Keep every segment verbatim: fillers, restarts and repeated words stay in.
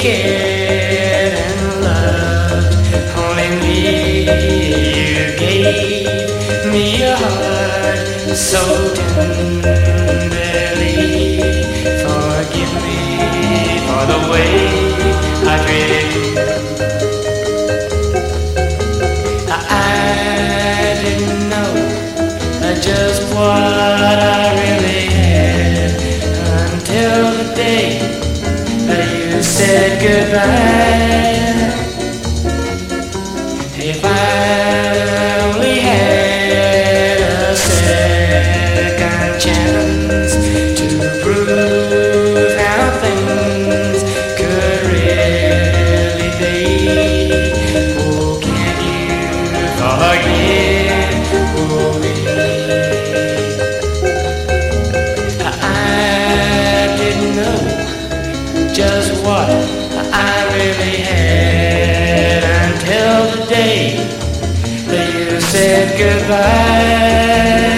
cared and loved only me. You gave me a heart so tenderly. Forgive me for the way I treated you. I didn't know just what I really had until the day that you said goodbye. If I only had a second chance to prove how things could really be, oh, can you forgive me? I didn't know just what I really had until the day that you said goodbye.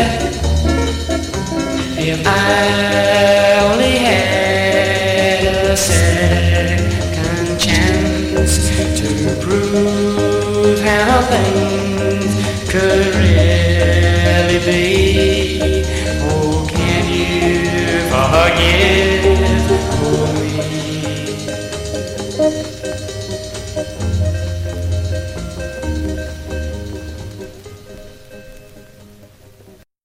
If I only had a second chance to prove how things could really be, oh, can you forgive me?